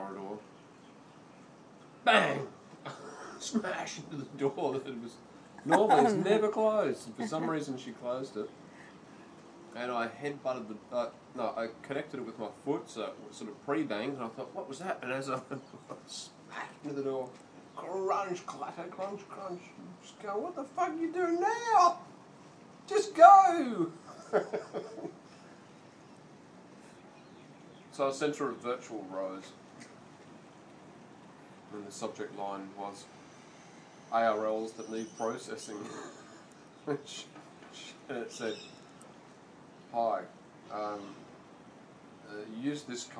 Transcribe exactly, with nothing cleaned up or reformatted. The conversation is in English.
corridor. Bang! Smash into the door that was normally it's never closed. For some reason, she closed it, and I headbutted the. Uh, no, I connected it with my foot, so it sort of pre-banged, and I thought, "What was that?" And as I smacked into the door, crunch, clatter, crunch, crunch. Just going, "What the fuck are you doing now? Just go!" So I sent her a virtual rose, and the subject line was A R Ls that need processing. And it said, "Hi, um, uh, use this